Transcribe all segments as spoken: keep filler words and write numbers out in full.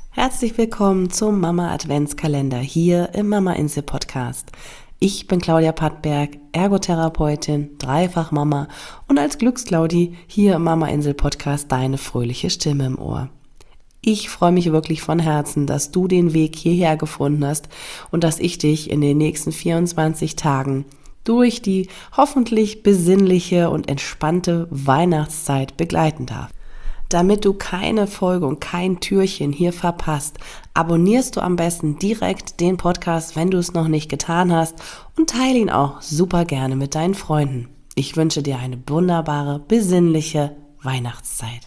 Herzlich willkommen zum Mama Adventskalender hier im Mama Insel Podcast. Ich bin Claudia Pattberg, Ergotherapeutin, Dreifach-Mama und als Glücksclaudi hier im Mama Insel Podcast deine fröhliche Stimme im Ohr. Ich freue mich wirklich von Herzen, dass du den Weg hierher gefunden hast und dass ich dich in den nächsten vierundzwanzig Tagen durch die hoffentlich besinnliche und entspannte Weihnachtszeit begleiten darf. Damit du keine Folge und kein Türchen hier verpasst, abonnierst du am besten direkt den Podcast, wenn du es noch nicht getan hast, und teile ihn auch super gerne mit deinen Freunden. Ich wünsche dir eine wunderbare, besinnliche Weihnachtszeit.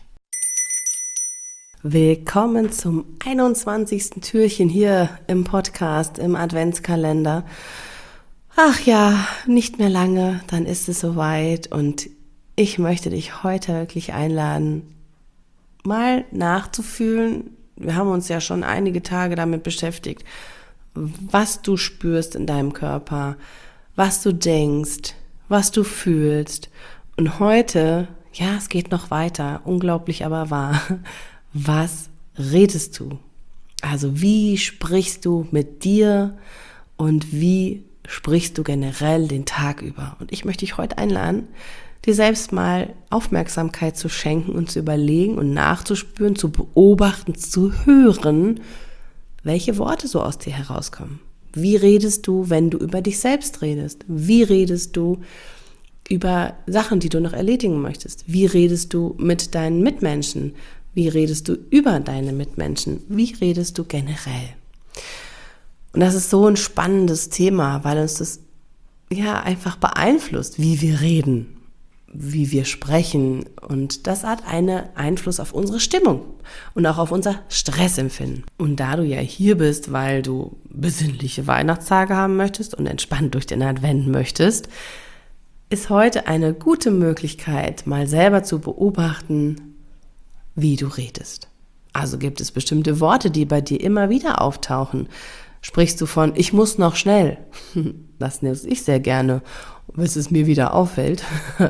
Willkommen zum einundzwanzigsten Türchen hier im Podcast, im Adventskalender. Ach ja, nicht mehr lange, dann ist es soweit und ich möchte dich heute wirklich einladen, mal nachzufühlen. Wir haben uns ja schon einige Tage damit beschäftigt, was du spürst in deinem Körper, was du denkst, was du fühlst. Und heute, ja, es geht noch weiter, unglaublich aber wahr. Was redest du? Also wie sprichst du mit dir und wie sprichst du generell den Tag über? Und ich möchte dich heute einladen, dir selbst mal Aufmerksamkeit zu schenken und zu überlegen und nachzuspüren, zu beobachten, zu hören, welche Worte so aus dir herauskommen. Wie redest du, wenn du über dich selbst redest? Wie redest du über Sachen, die du noch erledigen möchtest? Wie redest du mit deinen Mitmenschen? Wie redest du über deine Mitmenschen? Wie redest du generell? Und das ist so ein spannendes Thema, weil uns das ja einfach beeinflusst, wie wir reden, wie wir sprechen, und das hat einen Einfluss auf unsere Stimmung und auch auf unser Stressempfinden. Und da du ja hier bist, weil du besinnliche Weihnachtstage haben möchtest und entspannt durch den Advent möchtest, ist heute eine gute Möglichkeit, mal selber zu beobachten, wie du redest. Also gibt es bestimmte Worte, die bei dir immer wieder auftauchen. Sprichst du von, ich muss noch schnell? Das nutze ich sehr gerne, bis es mir wieder auffällt.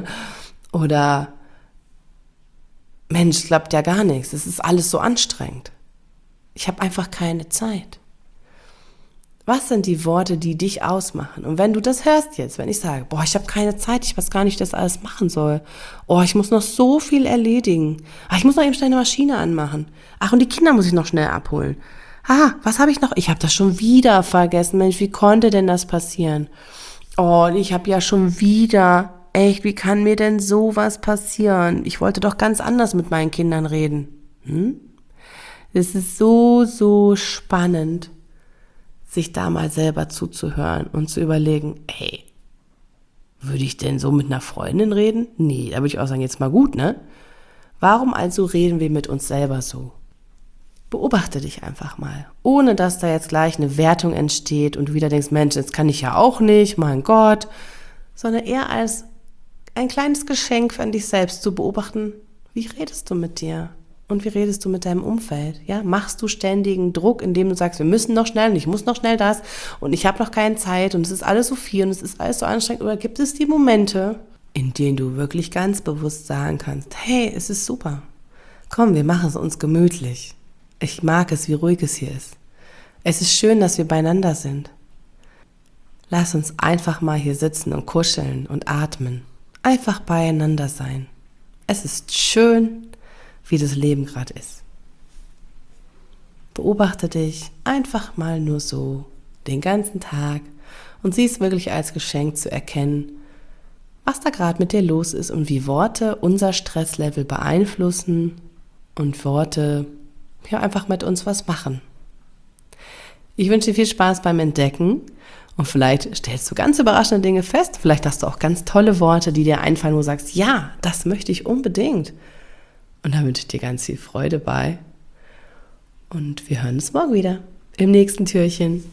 Oder, Mensch, klappt ja gar nichts, es ist alles so anstrengend. Ich habe einfach keine Zeit. Was sind die Worte, die dich ausmachen? Und wenn du das hörst jetzt, wenn ich sage, boah, ich habe keine Zeit, ich weiß gar nicht, das alles machen soll. Oh, ich muss noch so viel erledigen. Ach, ich muss noch eben schnell eine Maschine anmachen. Ach, und die Kinder muss ich noch schnell abholen. Ah, was habe ich noch? Ich habe das schon wieder vergessen. Mensch, wie konnte denn das passieren? Oh, ich habe ja schon wieder, echt, wie kann mir denn sowas passieren? Ich wollte doch ganz anders mit meinen Kindern reden. Hm? Es ist so, so spannend, sich da mal selber zuzuhören und zu überlegen, hey, würde ich denn so mit einer Freundin reden? Nee, da würde ich auch sagen, jetzt mal gut, ne? Warum also reden wir mit uns selber so? Beobachte dich einfach mal, ohne dass da jetzt gleich eine Wertung entsteht und du wieder denkst, Mensch, das kann ich ja auch nicht, mein Gott, sondern eher als ein kleines Geschenk an dich selbst zu beobachten, wie redest du mit dir und wie redest du mit deinem Umfeld? Ja, machst du ständigen Druck, indem du sagst, wir müssen noch schnell und ich muss noch schnell das und ich habe noch keine Zeit und es ist alles so viel und es ist alles so anstrengend, oder gibt es die Momente, in denen du wirklich ganz bewusst sagen kannst, hey, es ist super, komm, wir machen es uns gemütlich. Ich mag es, wie ruhig es hier ist. Es ist schön, dass wir beieinander sind. Lass uns einfach mal hier sitzen und kuscheln und atmen. Einfach beieinander sein. Es ist schön, wie das Leben gerade ist. Beobachte dich einfach mal nur so den ganzen Tag und sieh es wirklich als Geschenk zu erkennen, was da gerade mit dir los ist und wie Worte unser Stresslevel beeinflussen und Worte ja einfach mit uns was machen. Ich wünsche dir viel Spaß beim Entdecken und vielleicht stellst du ganz überraschende Dinge fest. Vielleicht hast du auch ganz tolle Worte, die dir einfallen, wo du sagst, ja, das möchte ich unbedingt. Und da wünsche ich dir ganz viel Freude bei. Und wir hören uns morgen wieder im nächsten Türchen.